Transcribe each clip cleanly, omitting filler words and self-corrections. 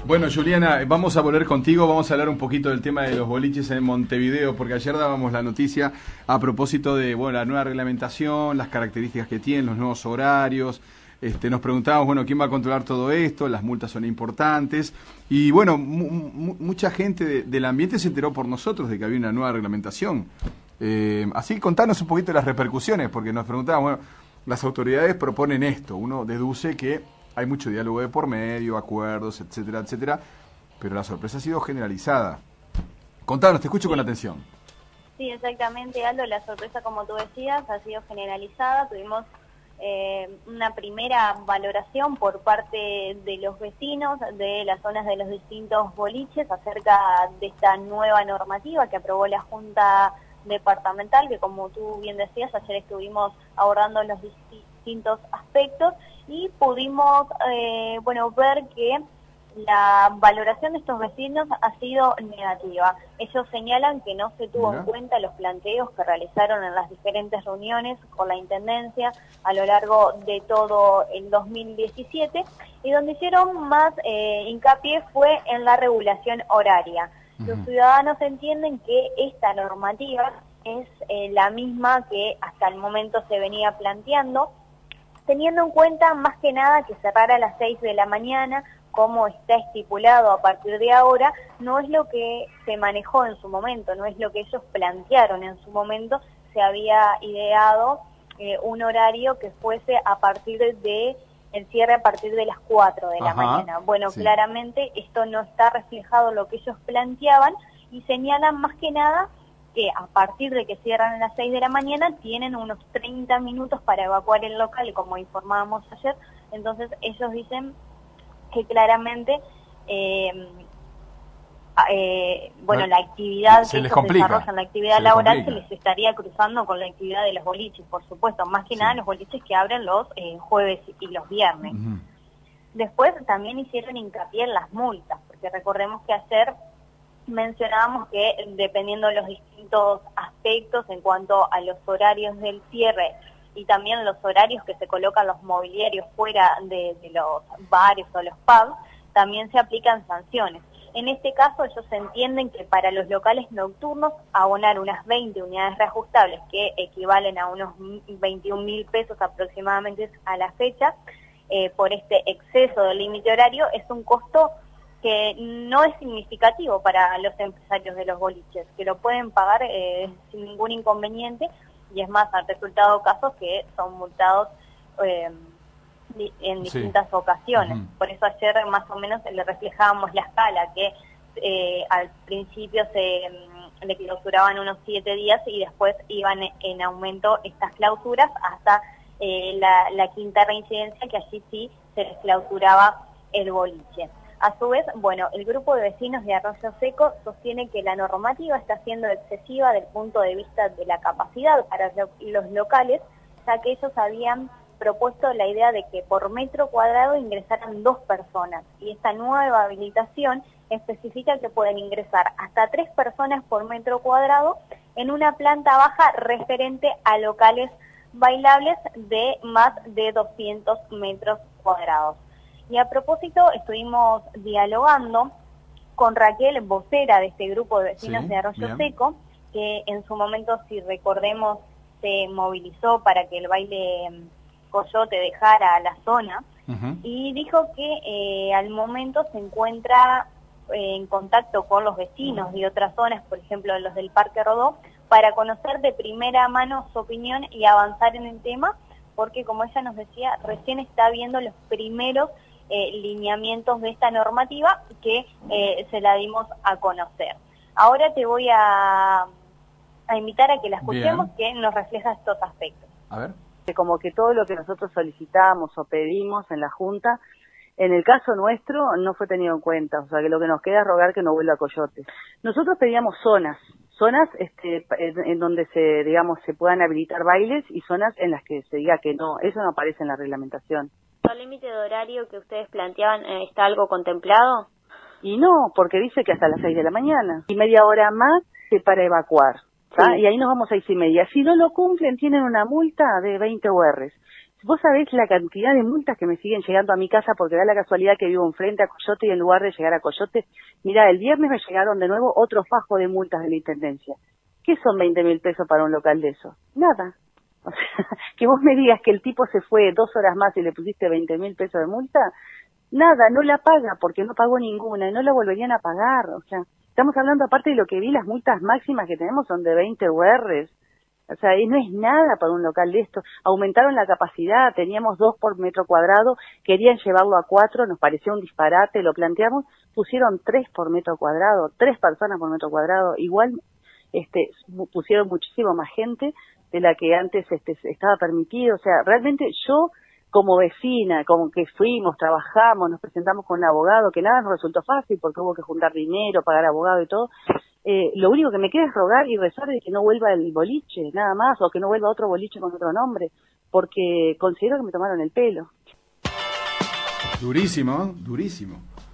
Bueno, Juliana, vamos a volver contigo, vamos a hablar un poquito del tema de los boliches en Montevideo, porque ayer dábamos la noticia a propósito de la nueva reglamentación, las características que tienen, los nuevos horarios. Nos preguntábamos, ¿quién va a controlar todo esto? Las multas son importantes. Y bueno, mucha gente del ambiente se enteró por nosotros de que había una nueva reglamentación. Así contanos un poquito de las repercusiones, porque nos preguntábamos, las autoridades proponen esto, uno deduce que hay mucho diálogo de por medio, acuerdos, etcétera, etcétera, pero la sorpresa ha sido generalizada. Contanos, te escucho con atención. Sí, exactamente, Aldo, la sorpresa, como tú decías, ha sido generalizada. Tuvimos una primera valoración por parte de los vecinos de las zonas de los distintos boliches acerca de esta nueva normativa que aprobó la Junta Departamental, que como tú bien decías, ayer estuvimos abordando los distintos aspectos y pudimos ver que la valoración de estos vecinos ha sido negativa. Ellos señalan que no se tuvo en cuenta los planteos que realizaron en las diferentes reuniones con la Intendencia a lo largo de todo el 2017 y donde hicieron más hincapié fue en la regulación horaria. Los ciudadanos entienden que esta normativa es la misma que hasta el momento se venía planteando, teniendo en cuenta más que nada que cerrar a las 6 de la mañana, como está estipulado a partir de ahora, no es lo que se manejó en su momento, no es lo que ellos plantearon en su momento. Se había ideado un horario que fuese a partir de el cierre a partir de las 4 de la mañana. Bueno, sí. Claramente esto no está reflejado en lo que ellos planteaban y señalan más que nada que a partir de que cierran a las 6 de la mañana tienen unos 30 minutos para evacuar el local, como informábamos ayer. Entonces ellos dicen que claramente la actividad que ellos desarrollan, la actividad laboral, se les estaría cruzando con la actividad de los boliches, por supuesto, más que nada los boliches que abren los jueves y los viernes. Después también hicieron hincapié en las multas, porque recordemos que ayer mencionábamos que dependiendo de los distintos aspectos en cuanto a los horarios del cierre y también los horarios que se colocan los mobiliarios fuera de los bares o los pubs, también se aplican sanciones. En este caso ellos entienden que para los locales nocturnos abonar unas 20 unidades reajustables, que equivalen a unos 21.000 pesos aproximadamente a la fecha, por este exceso del límite horario, es un costo que no es significativo para los empresarios de los boliches, que lo pueden pagar sin ningún inconveniente, y es más, han resultado casos que son multados en distintas ocasiones. Por eso ayer más o menos le reflejábamos la escala, que al principio le clausuraban unos 7 días y después iban en aumento estas clausuras hasta la quinta reincidencia, que allí sí se les clausuraba el boliche. A su vez, el grupo de vecinos de Arroyo Seco sostiene que la normativa está siendo excesiva desde el punto de vista de la capacidad para los locales, ya que ellos habían propuesto la idea de que por metro cuadrado ingresaran 2 personas, y esta nueva habilitación especifica que pueden ingresar hasta 3 personas por metro cuadrado en una planta baja referente a locales bailables de más de 200 metros cuadrados. Y a propósito, estuvimos dialogando con Raquel, vocera de este grupo de vecinos de Arroyo Seco, que en su momento, si recordemos, se movilizó para que el baile Coyote dejara la zona, y dijo que al momento se encuentra en contacto con los vecinos de otras zonas, por ejemplo los del Parque Rodó, para conocer de primera mano su opinión y avanzar en el tema, porque como ella nos decía, recién está viendo los primeros lineamientos de esta normativa que se la dimos a conocer. Ahora te voy a invitar a que la escuchemos, que nos refleja estos aspectos. A ver. Como que todo lo que nosotros solicitamos o pedimos en la Junta, en el caso nuestro no fue tenido en cuenta, o sea que lo que nos queda es rogar que no vuelva a Coyote. Nosotros pedíamos zonas en donde se puedan habilitar bailes, y zonas en las que se diga que no, eso no aparece en la reglamentación. ¿El límite de horario que ustedes planteaban está algo contemplado? Y no, porque dice que hasta las 6 de la mañana, y media hora más para evacuar. Y ahí nos vamos a 6:30. Si no lo cumplen, tienen una multa de 20 URs. Vos sabés la cantidad de multas que me siguen llegando a mi casa porque da la casualidad que vivo enfrente a Coyote y en lugar de llegar a Coyote, mira, el viernes me llegaron de nuevo otro fajo de multas de la Intendencia. ¿Qué son 20.000 pesos para un local de eso? Nada. O sea, que vos me digas que el tipo se fue 2 horas más y le pusiste 20.000 pesos de multa, nada, no la paga porque no pagó ninguna y no la volverían a pagar. O sea, estamos hablando aparte de lo que vi, las multas máximas que tenemos son de 20 URs. O sea, y no es nada para un local de esto. Aumentaron la capacidad, teníamos 2 por metro cuadrado, querían llevarlo a 4, nos pareció un disparate, lo planteamos, pusieron 3 por metro cuadrado, 3 personas por metro cuadrado, igual pusieron muchísimo más gente de la que antes estaba permitido. O sea, realmente yo, como vecina, como que fuimos, trabajamos, nos presentamos con un abogado, que nada nos resultó fácil porque hubo que juntar dinero, pagar abogado y todo. Lo único que me queda es rogar y rezar de que no vuelva el boliche, nada más, o que no vuelva otro boliche con otro nombre, porque considero que me tomaron el pelo. Durísimo, durísimo.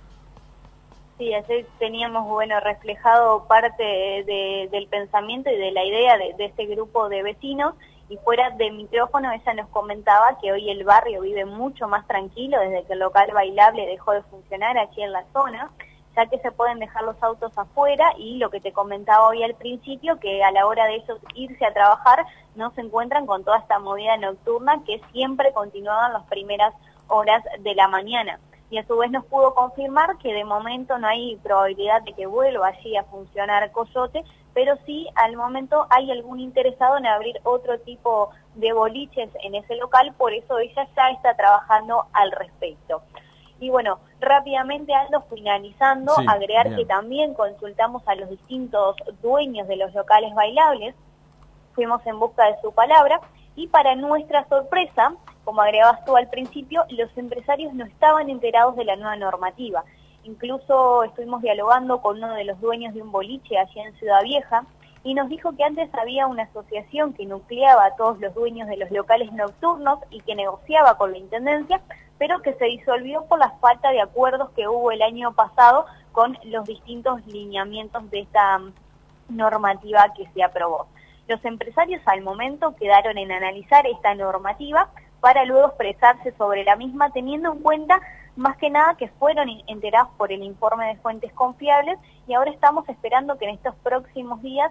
Sí, así teníamos, bueno, reflejado parte del pensamiento y de la idea de este grupo de vecinos, y fuera de micrófono ella nos comentaba que hoy el barrio vive mucho más tranquilo desde que el local bailable dejó de funcionar aquí en la zona, ya que se pueden dejar los autos afuera, y lo que te comentaba hoy al principio, que a la hora de ellos irse a trabajar no se encuentran con toda esta movida nocturna que siempre continuaba en las primeras horas de la mañana. Y a su vez nos pudo confirmar que de momento no hay probabilidad de que vuelva allí a funcionar Coyote, pero sí al momento hay algún interesado en abrir otro tipo de boliches en ese local, por eso ella ya está trabajando al respecto. Y bueno, rápidamente, Aldo, finalizando, Sí, agregar bien. que también consultamos a los distintos dueños de los locales bailables, fuimos en busca de su palabra, y para nuestra sorpresa, como agregabas tú al principio, los empresarios no estaban enterados de la nueva normativa. Incluso estuvimos dialogando con uno de los dueños de un boliche allí en Ciudad Vieja, y nos dijo que antes había una asociación que nucleaba a todos los dueños de los locales nocturnos y que negociaba con la Intendencia, pero que se disolvió por la falta de acuerdos que hubo el año pasado con los distintos lineamientos de esta normativa que se aprobó. Los empresarios al momento quedaron en analizar esta normativa para luego expresarse sobre la misma, teniendo en cuenta más que nada que fueron enterados por el informe de fuentes confiables, y ahora estamos esperando que en estos próximos días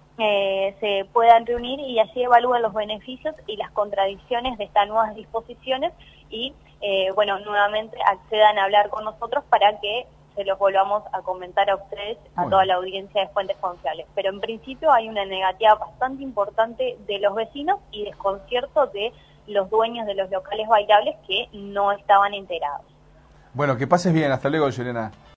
se puedan reunir y así evalúen los beneficios y las contradicciones de estas nuevas disposiciones y, bueno, nuevamente accedan a hablar con nosotros para que se los volvamos a comentar a ustedes, a toda la audiencia de fuentes confiables. Pero en principio hay una negativa bastante importante de los vecinos y desconcierto de los dueños de los locales bailables que no estaban enterados. Bueno, que pases bien. Hasta luego, Yelena.